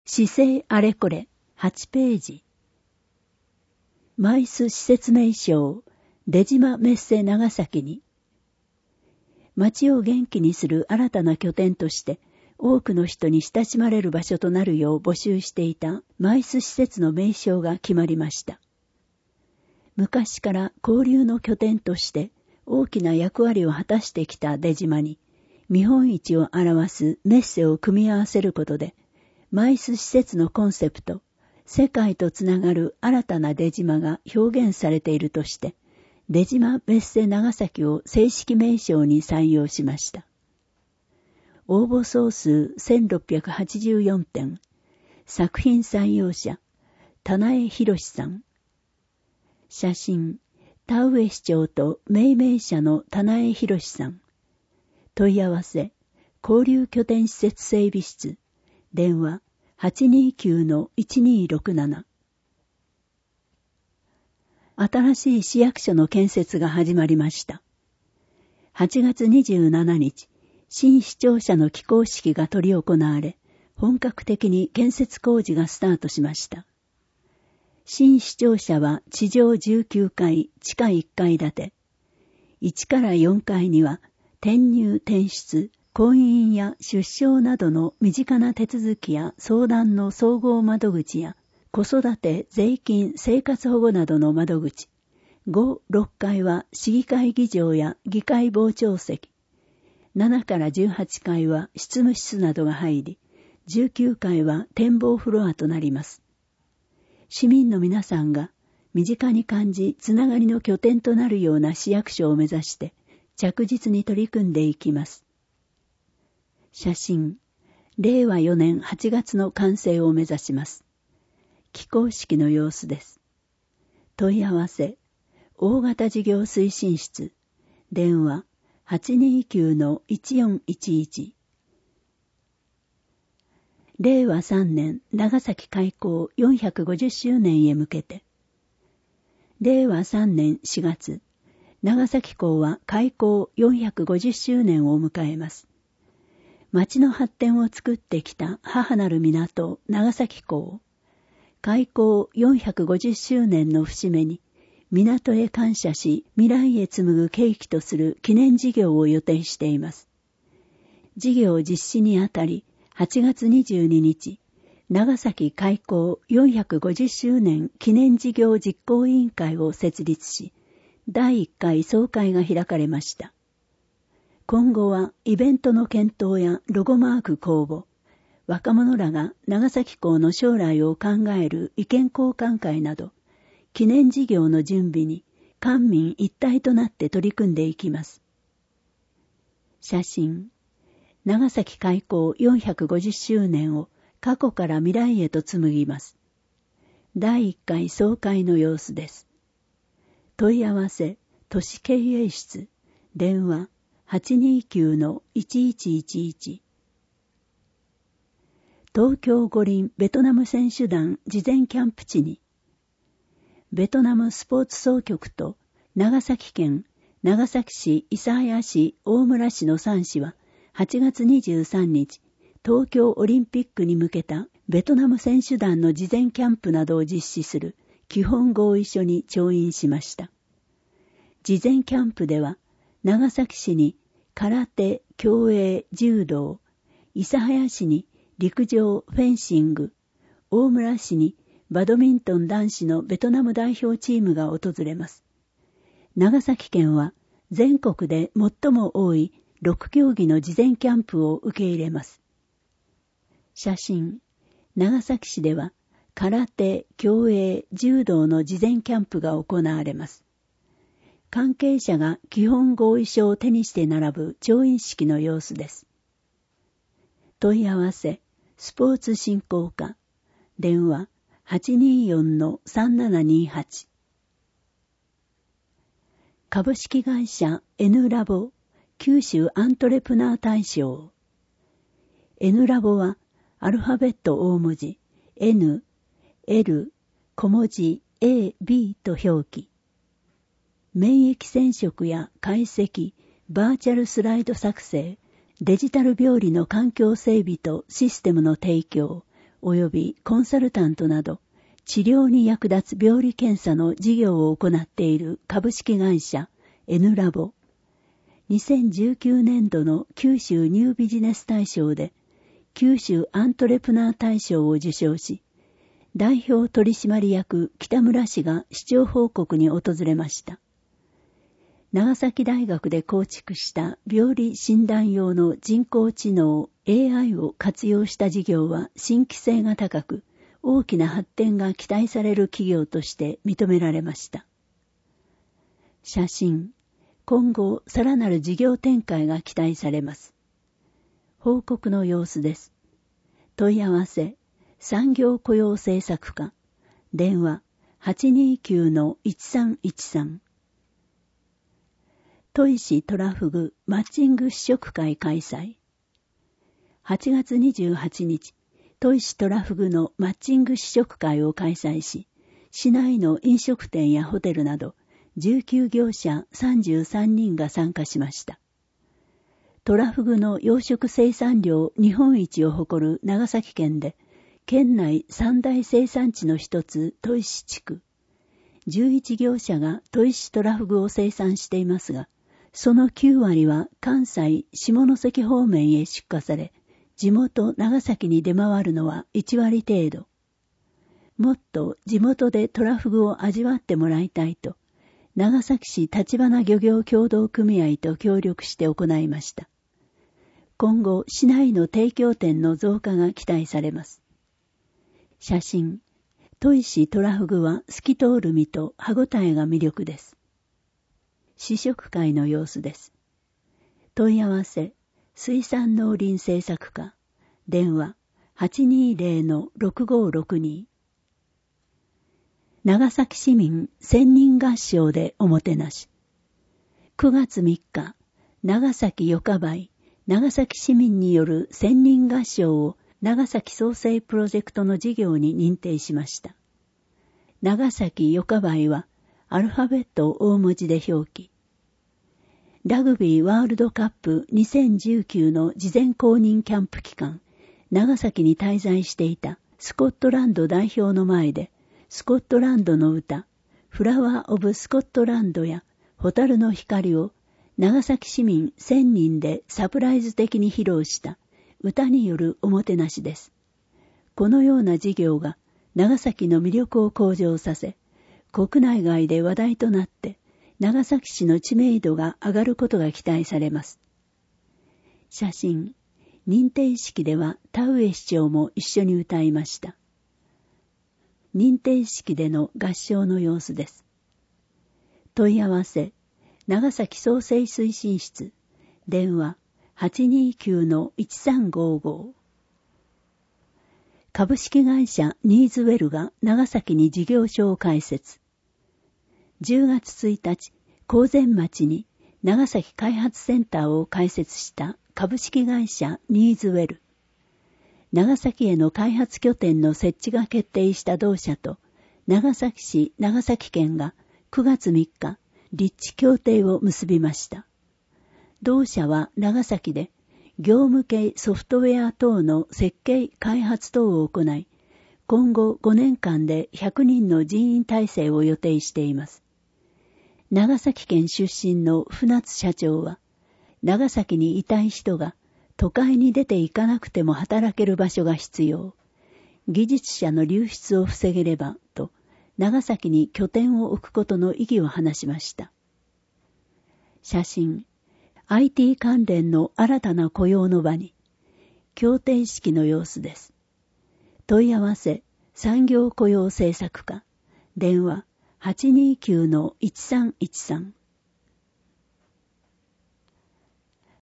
市政あれこれ8ページ。マイス施設名称出島メッセ長崎に、町を元気にする新たな拠点として多くの人に親しまれる場所となるよう募集していたマイス施設の名称が決まりました。昔から交流の拠点として大きな役割を果たしてきた出島に見本市を表すメッセを組み合わせることで、マイス施設のコンセプト、世界とつながる新たな出島が表現されているとして、出島メッセ長崎を正式名称に採用しました。応募総数1684点、作品採用者、田苗博さん。写真、田上市長と命名者の田苗博さん。問い合わせ、交流拠点施設整備室、電話 829-1267。新しい市役所の建設が始まりました。8月27日、新市庁舎の起工式が執り行われ、本格的に建設工事がスタートしました。新市庁舎は地上19階、地下1階建て。1から4階には、転入転出、婚姻や出生などの身近な手続きや相談の総合窓口や、子育て、税金、生活保護などの窓口。5、6階は市議会議場や議会傍聴席。7から18階は執務室などが入り、19階は展望フロアとなります。市民の皆さんが身近に感じ、つながりの拠点となるような市役所を目指して、着実に取り組んでいきます。写真、令和4年8月の完成を目指します。起工式の様子です。問い合わせ、大型事業推進室、電話 829-1411。令和3年長崎開港450周年へ向けて、令和3年4月、長崎港は開港450周年を迎えます。町の発展を作ってきた母なる港、長崎港。開港450周年の節目に、港へ感謝し、未来へ紡ぐ契機とする記念事業を予定しています。事業実施にあたり、8月22日、長崎開港450周年記念事業実行委員会を設立し、第1回総会が開かれました。今後はイベントの検討やロゴマーク公募、若者らが長崎港の将来を考える意見交換会など、記念事業の準備に官民一体となって取り組んでいきます。写真、長崎開港450周年を過去から未来へと紡ぎます。第1回総会の様子です。問い合わせ、都市経営室、電話 829-1111。東京五輪ベトナム選手団事前キャンプ地に、ベトナムスポーツ総局と長崎県、長崎市、諫早市、大村市の3市は8月23日、東京オリンピックに向けたベトナム選手団の事前キャンプなどを実施する基本合意書に調印しました。事前キャンプでは、長崎市に空手、競泳、柔道、諫早市に陸上、フェンシング、大村市にバドミントン男子のベトナム代表チームが訪れます。長崎県は全国で最も多い6競技の事前キャンプを受け入れます。写真、長崎市では空手、競泳、柔道の事前キャンプが行われます。関係者が基本合意書を手にして並ぶ調印式の様子です。問い合わせ、スポーツ振興課、電話 824-3728。株式会社 N ラボ九州アントレプナー大賞。N ラボはアルファベット大文字 N、L、小文字 A、B と表記。免疫染色や解析、バーチャルスライド作成、デジタル病理の環境整備とシステムの提供、 及びコンサルタントなど、治療に役立つ病理検査の事業を行っている株式会社 N ラボ。2019年度の九州ニュービジネス大賞で、九州アントレプナー大賞を受賞し、代表取締役北村氏が市長報告に訪れました。長崎大学で構築した病理診断用の人工知能 AI を活用した事業は新規性が高く、大きな発展が期待される企業として認められました。写真、今後さらなる事業展開が期待されます。報告の様子です。問い合わせ、産業雇用政策課、電話 829-1313。砥石トラフグマッチング試食会開催。8月28日、砥石トラフグのマッチング試食会を開催し、市内の飲食店やホテルなど19業者33人が参加しました。トラフグの養殖生産量日本一を誇る長崎県で、県内三大生産地の一つ砥石地区。11業者が砥石トラフグを生産していますが、その9割は関西、下関方面へ出荷され、地元長崎に出回るのは1割程度。もっと地元でトラフグを味わってもらいたいと、長崎市橘漁業協同組合と協力して行いました。今後、市内の提供店の増加が期待されます。写真、砥石トラフグは透き通る身と歯ごたえが魅力です。試食会の様子です。問い合わせ、水産農林政策課、電話 820-6562。長崎市民千人合唱でおもてなし。9月3日、長崎よかばい、長崎市民による千人合唱を長崎創生プロジェクトの事業に認定しました。長崎よかばいはアルファベットを大文字で表記。ラグビーワールドカップ2019の事前公認キャンプ期間、長崎に滞在していたスコットランド代表の前で、スコットランドの歌、フラワー・オブ・スコットランドや蛍の光を長崎市民1000人でサプライズ的に披露した歌によるおもてなしです。このような事業が長崎の魅力を向上させ、国内外で話題となって、長崎市の知名度が上がることが期待されます。写真、認定式では田上市長も一緒に歌いました。認定式での合唱の様子です。問い合わせ、長崎創生推進室、電話 829-1355。株式会社ニーズウェルが長崎に事業所を開設。10月1日、高前町に長崎開発センターを開設した株式会社ニーズウェル。長崎への開発拠点の設置が決定した同社と長崎市長崎県が9月3日、立地協定を結びました。同社は長崎で業務系ソフトウェア等の設計開発等を行い、今後5年間で100人の人員体制を予定しています。長崎県出身の船津社長は、長崎にいたい人が都会に出て行かなくても働ける場所が必要。技術者の流出を防げればと、長崎に拠点を置くことの意義を話しました。写真、IT 関連の新たな雇用の場に、協定式の様子です。問い合わせ、産業雇用政策課、電話、829-1313。